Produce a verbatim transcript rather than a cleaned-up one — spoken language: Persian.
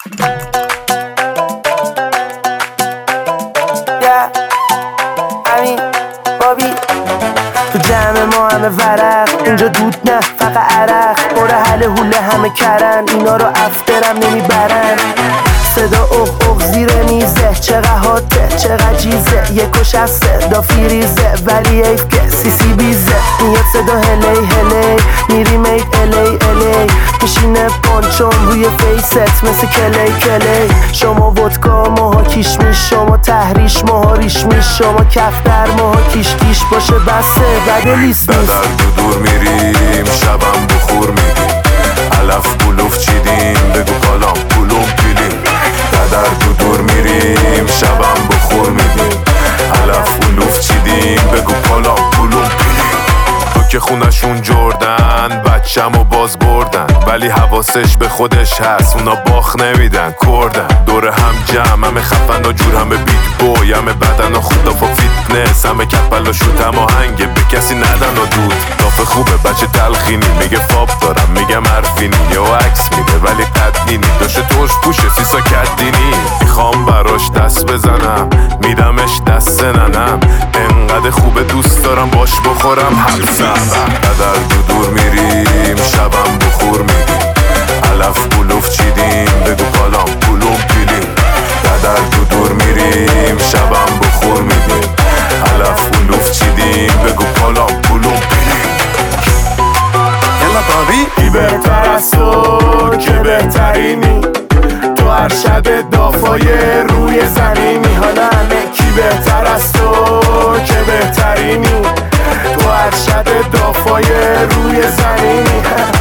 امین بابی تو جمع ما همه ورق، اینجا دود نه فقط عرق. باره حل حوله همه کرن، اینا رو افترم نمیبرن. صدا اوه اوه زیر میزه، چقدر حاده چقدر جیزه. یک و شسته دا فیریزه ولی ایف که سی سی بیزه. میاد صدا هلی هلی میریم اید الی الی. میشینه پانچون روی فیست مثل کلی کلی. شما ودکا ماها کشمیش، شما تحریش ماها ریشمیش. شما کفتر ماها کیش کیش باشه بسه بد لیست نیست. در دو دور میریم شبم بخور میدیم. علف بلوف چیدیم بگو کالام پولوم پیلیم. در دو دور میریم شبم بخور میدیم. علف بلوف چیدیم بگو کالام پولوم پیلیم. تو که خونشون جردن بچم و باز بردن، ولی حواسش به خودش هست اونا باخ نمیدن کردن. دور هم جمع همه خفن و جور همه بیگ بوی. همه بدن و خدا با فیتنس، همه کپل و شوت هم آهنگه به کسی ندن و دود. دافه خوبه بچه تلخینی میگه فاب دارم میگم حرفینی. یا عکس میده ولی قدینی داشته ترش پوشه سیسا کدینی. میخوام براش دست بزنم میدمش دست ننم. انقدر خوبه دوست دارم باش بخورم حرفم. در دو دور میریم شبم بخور میدیم. علف بلوف چیدیم بگو کالام پولوم پیلیم. در دو دور میریم شبم بخور میدیم. علف بلوف چیدیم بگو کالام پولوم پیلیم. یلا بابی کی بهتر از تو که بهترینی. تو ارشد دافای روی زمینی. حالا همه کی بهتر از تو که بهترینی. تو ارشد دافای روی زمینی.